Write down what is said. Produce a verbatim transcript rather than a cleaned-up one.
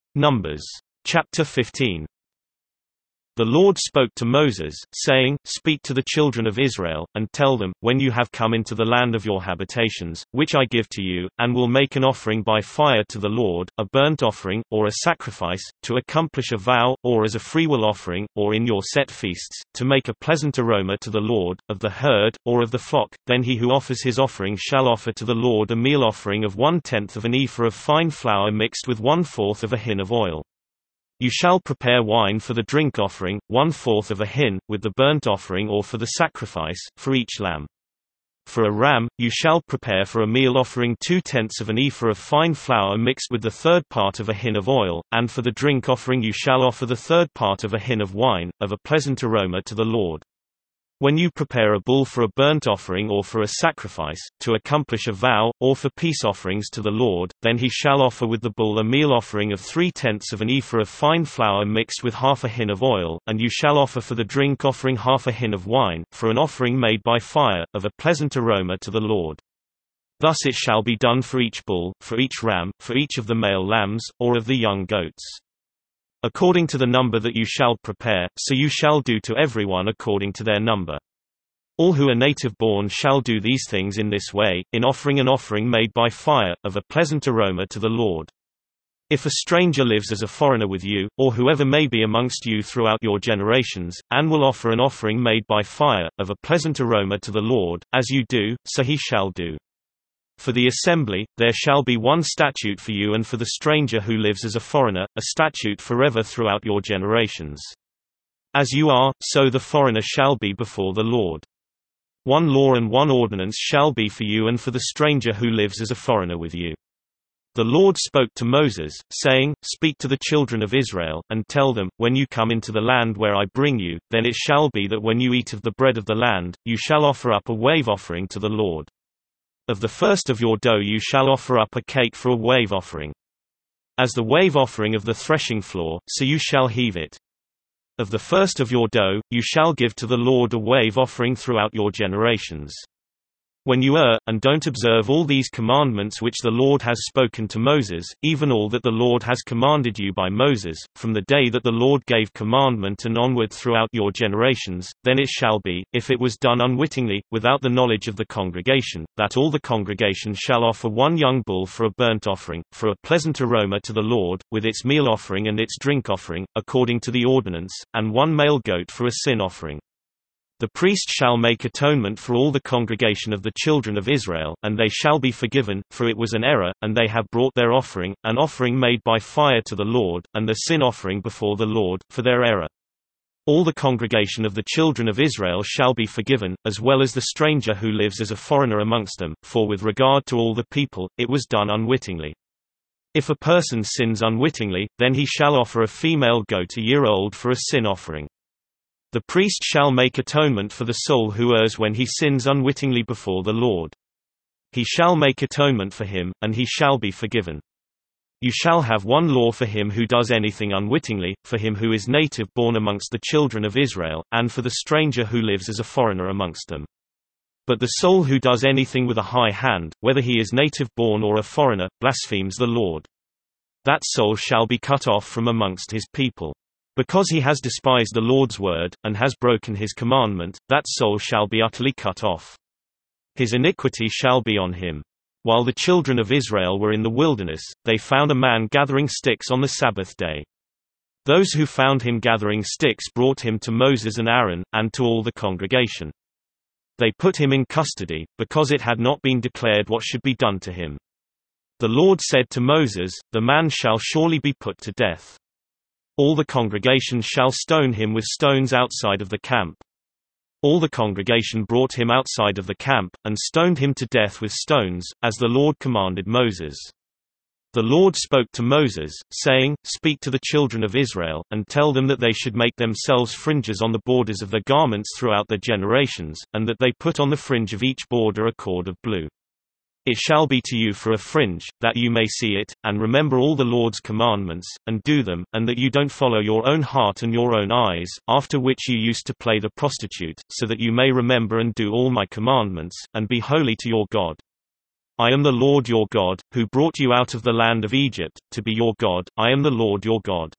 Numbers. Chapter fifteen. The Lord spoke to Moses, saying, Speak to the children of Israel, and tell them, when you have come into the land of your habitations, which I give to you, and will make an offering by fire to the Lord, a burnt offering, or a sacrifice, to accomplish a vow, or as a freewill offering, or in your set feasts, to make a pleasant aroma to the Lord, of the herd, or of the flock, then he who offers his offering shall offer to the Lord a meal offering of one-tenth of an ephah of fine flour mixed with one-fourth of a hin of oil. You shall prepare wine for the drink offering, one-fourth of a hin, with the burnt offering or for the sacrifice, for each lamb. For a ram, you shall prepare for a meal offering two-tenths of an ephah of fine flour mixed with the third part of a hin of oil, and for the drink offering you shall offer the third part of a hin of wine, of a pleasant aroma to the Lord. When you prepare a bull for a burnt offering or for a sacrifice, to accomplish a vow, or for peace offerings to the Lord, then he shall offer with the bull a meal offering of three-tenths of an ephah of fine flour mixed with half a hin of oil, and you shall offer for the drink offering half a hin of wine, for an offering made by fire, of a pleasant aroma to the Lord. Thus it shall be done for each bull, for each ram, for each of the male lambs, or of the young goats. According to the number that you shall prepare, so you shall do to everyone according to their number. All who are native-born shall do these things in this way, in offering an offering made by fire, of a pleasant aroma to the Lord. If a stranger lives as a foreigner with you, or whoever may be amongst you throughout your generations, and will offer an offering made by fire, of a pleasant aroma to the Lord, as you do, so he shall do. For the assembly, there shall be one statute for you, and for the stranger who lives as a foreigner, a statute forever throughout your generations. As you are, so the foreigner shall be before the Lord. One law and one ordinance shall be for you and for the stranger who lives as a foreigner with you. The Lord spoke to Moses, saying, Speak to the children of Israel, and tell them, when you come into the land where I bring you, then it shall be that when you eat of the bread of the land, you shall offer up a wave offering to the Lord. Of the first of your dough you shall offer up a cake for a wave offering. As the wave offering of the threshing floor, so you shall heave it. Of the first of your dough, you shall give to the Lord a wave offering throughout your generations. When you err, and don't observe all these commandments which the Lord has spoken to Moses, even all that the Lord has commanded you by Moses, from the day that the Lord gave commandment and onward throughout your generations, then it shall be, if it was done unwittingly, without the knowledge of the congregation, that all the congregation shall offer one young bull for a burnt offering, for a pleasant aroma to the Lord, with its meal offering and its drink offering, according to the ordinance, and one male goat for a sin offering. The priest shall make atonement for all the congregation of the children of Israel, and they shall be forgiven, for it was an error, and they have brought their offering, an offering made by fire to the Lord, and the sin offering before the Lord, for their error. All the congregation of the children of Israel shall be forgiven, as well as the stranger who lives as a foreigner amongst them, for with regard to all the people, it was done unwittingly. If a person sins unwittingly, then he shall offer a female goat a year old for a sin offering. The priest shall make atonement for the soul who errs when he sins unwittingly before the Lord. He shall make atonement for him, and he shall be forgiven. You shall have one law for him who does anything unwittingly, for him who is native born amongst the children of Israel, and for the stranger who lives as a foreigner amongst them. But the soul who does anything with a high hand, whether he is native born or a foreigner, blasphemes the Lord. That soul shall be cut off from amongst his people. Because he has despised the Lord's word, and has broken his commandment, that soul shall be utterly cut off. His iniquity shall be on him. While the children of Israel were in the wilderness, they found a man gathering sticks on the Sabbath day. Those who found him gathering sticks brought him to Moses and Aaron, and to all the congregation. They put him in custody, because it had not been declared what should be done to him. The Lord said to Moses, The man shall surely be put to death. All the congregation shall stone him with stones outside of the camp. All the congregation brought him outside of the camp, and stoned him to death with stones, as the Lord commanded Moses. The Lord spoke to Moses, saying, Speak to the children of Israel, and tell them that they should make themselves fringes on the borders of their garments throughout their generations, and that they put on the fringe of each border a cord of blue. It shall be to you for a fringe, that you may see it, and remember all the Lord's commandments, and do them, and that you don't follow your own heart and your own eyes, after which you used to play the prostitute, so that you may remember and do all my commandments, and be holy to your God. I am the Lord your God, who brought you out of the land of Egypt, to be your God. I am the Lord your God.